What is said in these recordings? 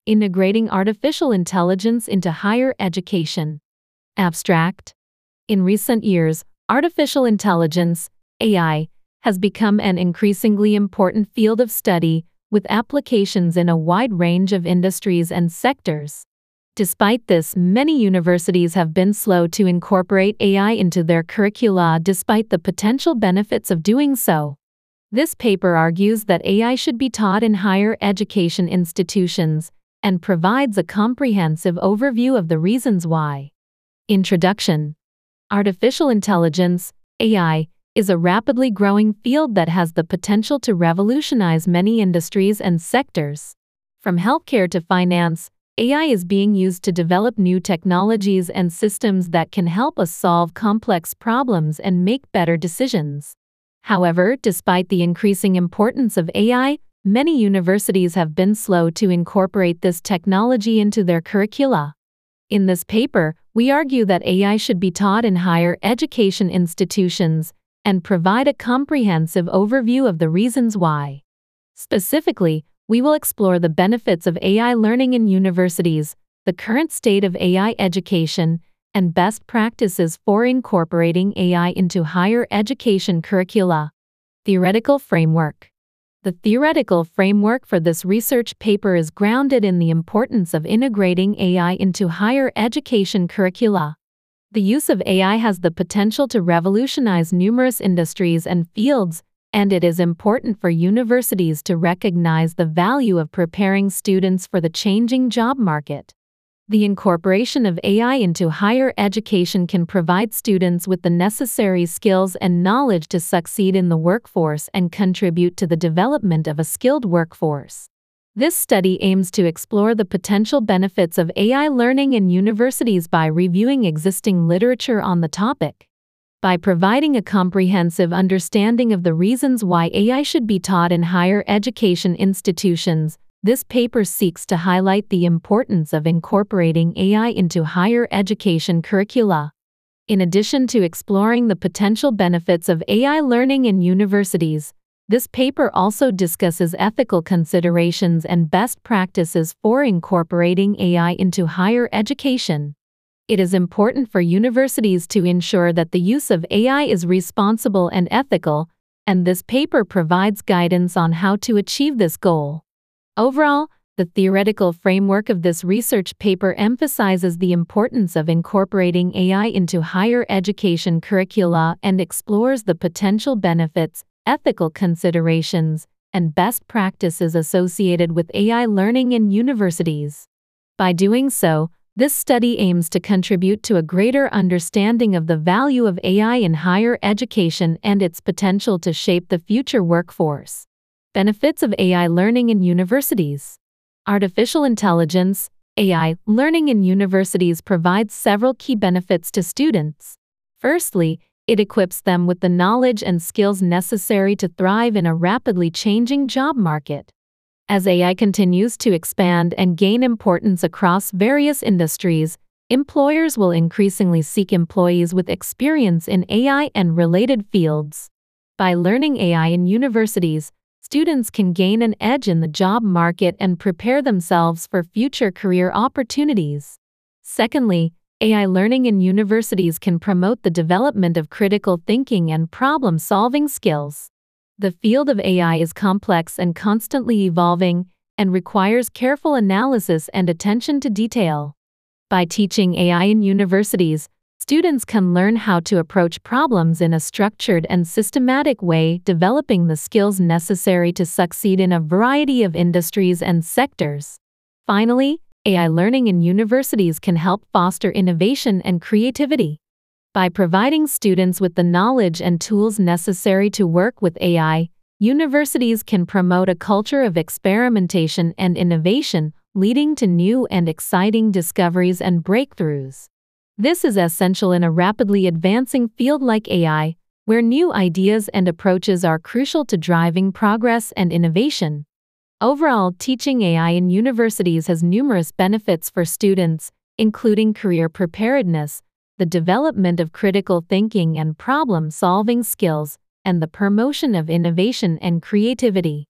Integrating Artificial Intelligence into Higher Education. Abstract. In recent years, artificial intelligence, AI, has become an increasingly important field of study, with applications in a wide range of industries and sectors. Despite this, many universities have been slow to incorporate AI into their curricula despite the potential benefits of doing so. This paper argues that AI should be taught in higher education institutions and provides a comprehensive overview of the reasons why. Introduction. Artificial intelligence, AI, is a rapidly growing field that has the potential to revolutionize many industries and sectors. From healthcare to finance, AI is being used to develop new technologies and systems that can help us solve complex problems and make better decisions. However, despite the increasing importance of AI, many universities have been slow to incorporate this technology into their curricula. In this paper, we argue that AI should be taught in higher education institutions and provide a comprehensive overview of the reasons why. Specifically, we will explore the benefits of AI learning in universities, the current state of AI education, and best practices for incorporating AI into higher education curricula. Theoretical framework. The theoretical framework for this research paper is grounded in the importance of integrating AI into higher education curricula. The use of AI has the potential to revolutionize numerous industries and fields, and it is important for universities to recognize the value of preparing students for the changing job market. The incorporation of AI into higher education can provide students with the necessary skills and knowledge to succeed in the workforce and contribute to the development of a skilled workforce. This study aims to explore the potential benefits of AI learning in universities by reviewing existing literature on the topic. By providing a comprehensive understanding of the reasons why AI should be taught in higher education institutions, this paper seeks to highlight the importance of incorporating AI into higher education curricula. In addition to exploring the potential benefits of AI learning in universities, this paper also discusses ethical considerations and best practices for incorporating AI into higher education. It is important for universities to ensure that the use of AI is responsible and ethical, and this paper provides guidance on how to achieve this goal. Overall, the theoretical framework of this research paper emphasizes the importance of incorporating AI into higher education curricula and explores the potential benefits, ethical considerations, and best practices associated with AI learning in universities. By doing so, this study aims to contribute to a greater understanding of the value of AI in higher education and its potential to shape the future workforce. Benefits of AI learning in universities. Artificial intelligence, AI learning in universities provides several key benefits to students. Firstly, it equips them with the knowledge and skills necessary to thrive in a rapidly changing job market. As AI continues to expand and gain importance across various industries, employers will increasingly seek employees with experience in AI and related fields. By learning AI in universities, students can gain an edge in the job market and prepare themselves for future career opportunities. Secondly, AI learning in universities can promote the development of critical thinking and problem-solving skills. The field of AI is complex and constantly evolving, and requires careful analysis and attention to detail. By teaching AI in universities, students can learn how to approach problems in a structured and systematic way, developing the skills necessary to succeed in a variety of industries and sectors. Finally, AI learning in universities can help foster innovation and creativity. By providing students with the knowledge and tools necessary to work with AI, universities can promote a culture of experimentation and innovation, leading to new and exciting discoveries and breakthroughs. This is essential in a rapidly advancing field like AI, where new ideas and approaches are crucial to driving progress and innovation. Overall, teaching AI in universities has numerous benefits for students, including career preparedness, the development of critical thinking and problem-solving skills, and the promotion of innovation and creativity.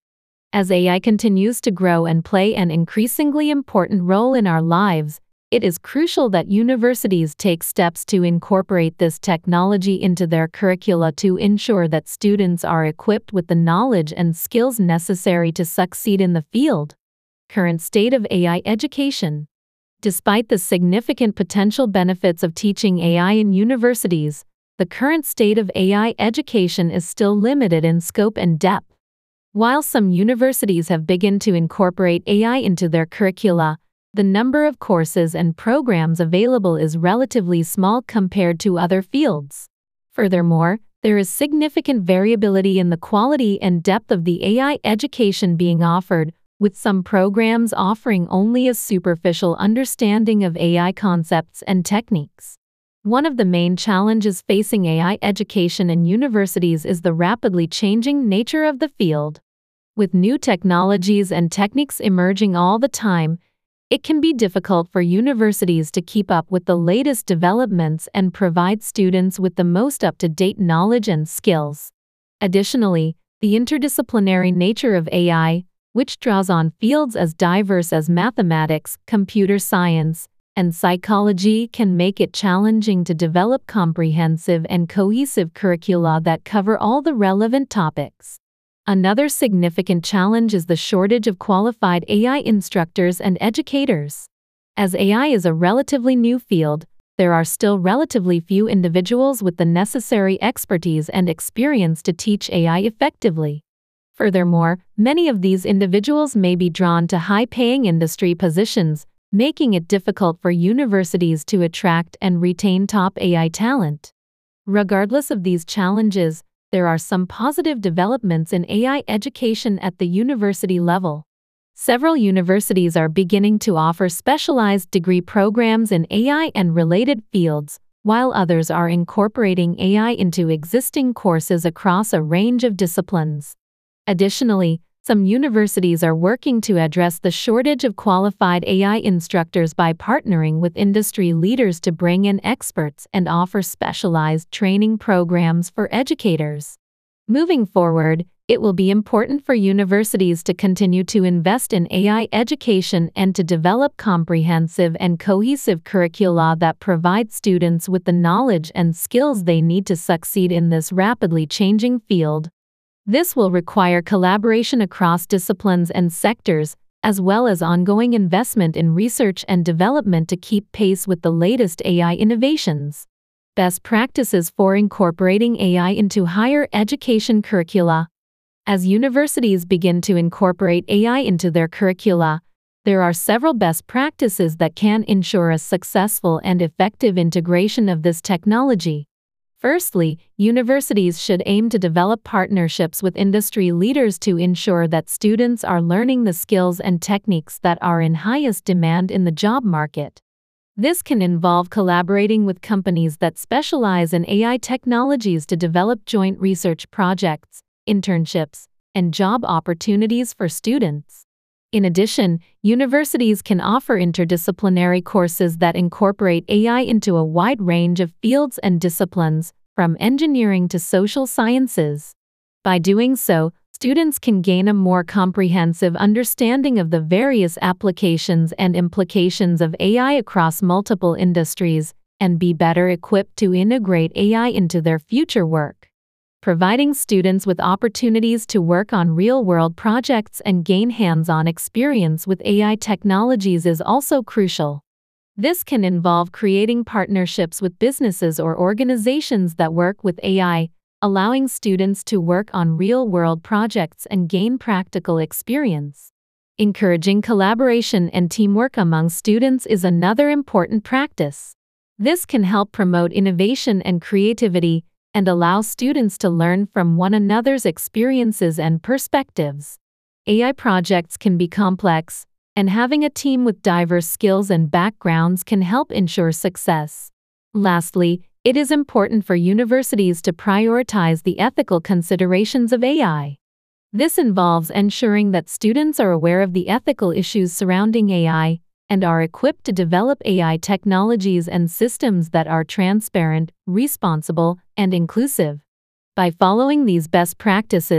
As AI continues to grow and play an increasingly important role in our lives, it is crucial that universities take steps to incorporate this technology into their curricula to ensure that students are equipped with the knowledge and skills necessary to succeed in the field. Current state of AI education. Despite the significant potential benefits of teaching AI in universities, the current state of AI education is still limited in scope and depth. While some universities have begun to incorporate AI into their curricula, the number of courses and programs available is relatively small compared to other fields. Furthermore, there is significant variability in the quality and depth of the AI education being offered, with some programs offering only a superficial understanding of AI concepts and techniques. One of the main challenges facing AI education in universities is the rapidly changing nature of the field. With new technologies and techniques emerging all the time, it can be difficult for universities to keep up with the latest developments and provide students with the most up-to-date knowledge and skills. Additionally, the interdisciplinary nature of AI, which draws on fields as diverse as mathematics, computer science, and psychology, can make it challenging to develop comprehensive and cohesive curricula that cover all the relevant topics. Another significant challenge is the shortage of qualified AI instructors and educators. As AI is a relatively new field, there are still relatively few individuals with the necessary expertise and experience to teach AI effectively. Furthermore, many of these individuals may be drawn to high-paying industry positions, making it difficult for universities to attract and retain top AI talent. Regardless of these challenges, there are some positive developments in AI education at the university level. Several universities are beginning to offer specialized degree programs in AI and related fields, while others are incorporating AI into existing courses across a range of disciplines. Additionally, some universities are working to address the shortage of qualified AI instructors by partnering with industry leaders to bring in experts and offer specialized training programs for educators. Moving forward, it will be important for universities to continue to invest in AI education and to develop comprehensive and cohesive curricula that provide students with the knowledge and skills they need to succeed in this rapidly changing field. This will require collaboration across disciplines and sectors, as well as ongoing investment in research and development to keep pace with the latest AI innovations. Best practices for incorporating AI into higher education curricula. As universities begin to incorporate AI into their curricula, there are several best practices that can ensure a successful and effective integration of this technology. Firstly, universities should aim to develop partnerships with industry leaders to ensure that students are learning the skills and techniques that are in highest demand in the job market. This can involve collaborating with companies that specialize in AI technologies to develop joint research projects, internships, and job opportunities for students. In addition, universities can offer interdisciplinary courses that incorporate AI into a wide range of fields and disciplines, from engineering to social sciences. By doing so, students can gain a more comprehensive understanding of the various applications and implications of AI across multiple industries, and be better equipped to integrate AI into their future work. Providing students with opportunities to work on real-world projects and gain hands-on experience with AI technologies is also crucial. This can involve creating partnerships with businesses or organizations that work with AI, allowing students to work on real-world projects and gain practical experience. Encouraging collaboration and teamwork among students is another important practice. This can help promote innovation and creativity, and allow students to learn from one another's experiences and perspectives. AI projects can be complex, and having a team with diverse skills and backgrounds can help ensure success. Lastly, it is important for universities to prioritize the ethical considerations of AI. This involves ensuring that students are aware of the ethical issues surrounding AI, and are equipped to develop AI technologies and systems that are transparent, responsible, and inclusive. By following these best practices,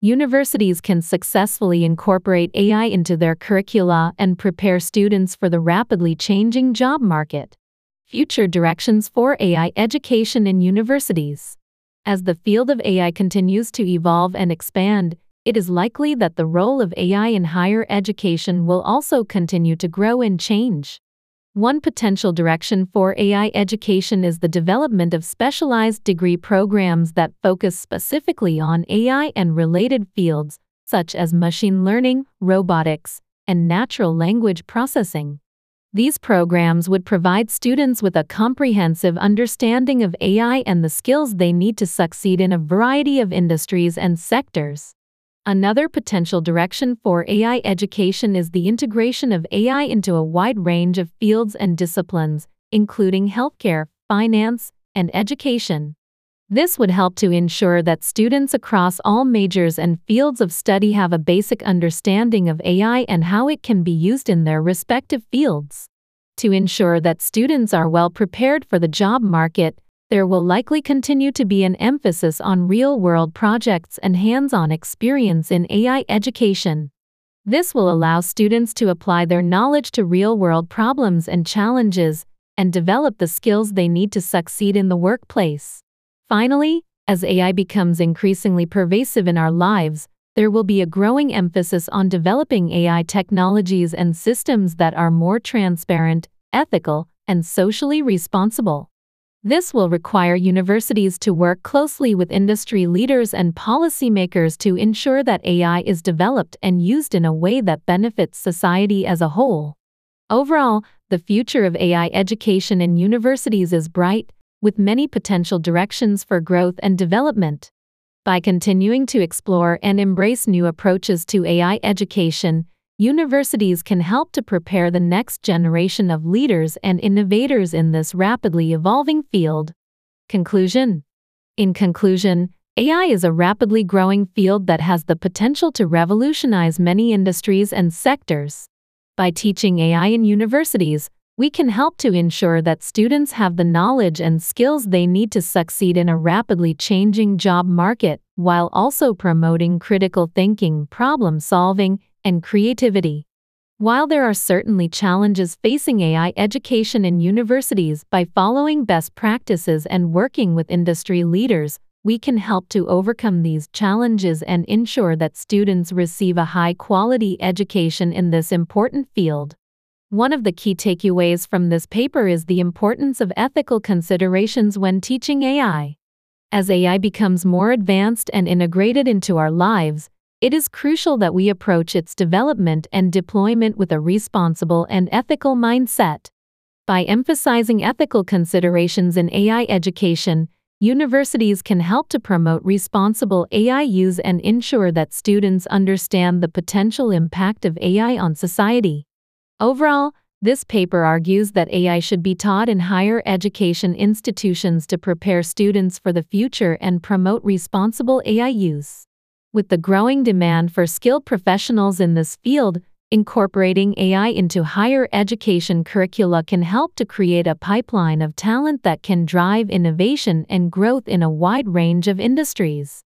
Universities can successfully incorporate AI into their curricula and prepare students for the rapidly changing job market. Future directions for AI education in universities. As the field of AI continues to evolve and expand, it is likely that the role of AI in higher education will also continue to grow and change. One potential direction for AI education is the development of specialized degree programs that focus specifically on AI and related fields, such as machine learning, robotics, and natural language processing. These programs would provide students with a comprehensive understanding of AI and the skills they need to succeed in a variety of industries and sectors. Another potential direction for AI education is the integration of AI into a wide range of fields and disciplines, including healthcare, finance, and education. This would help to ensure that students across all majors and fields of study have a basic understanding of AI and how it can be used in their respective fields. To ensure that students are well prepared for the job market, there will likely continue to be an emphasis on real-world projects and hands-on experience in AI education. This will allow students to apply their knowledge to real-world problems and challenges, and develop the skills they need to succeed in the workplace. Finally, as AI becomes increasingly pervasive in our lives, there will be a growing emphasis on developing AI technologies and systems that are more transparent, ethical, and socially responsible. This will require universities to work closely with industry leaders and policymakers to ensure that AI is developed and used in a way that benefits society as a whole. Overall, the future of AI education in universities is bright, with many potential directions for growth and development. By continuing to explore and embrace new approaches to AI education, universities can help to prepare the next generation of leaders and innovators in this rapidly evolving field. Conclusion. In conclusion, AI is a rapidly growing field that has the potential to revolutionize many industries and sectors. By teaching AI in universities, we can help to ensure that students have the knowledge and skills they need to succeed in a rapidly changing job market, while also promoting critical thinking, problem solving, and creativity. While there are certainly challenges facing AI education in universities, by following best practices and working with industry leaders, we can help to overcome these challenges and ensure that students receive a high-quality education in this important field. One of the key takeaways from this paper is the importance of ethical considerations when teaching AI. As AI becomes more advanced and integrated into our lives, it is crucial that we approach its development and deployment with a responsible and ethical mindset. By emphasizing ethical considerations in AI education, universities can help to promote responsible AI use and ensure that students understand the potential impact of AI on society. Overall, this paper argues that AI should be taught in higher education institutions to prepare students for the future and promote responsible AI use. With the growing demand for skilled professionals in this field, incorporating AI into higher education curricula can help to create a pipeline of talent that can drive innovation and growth in a wide range of industries.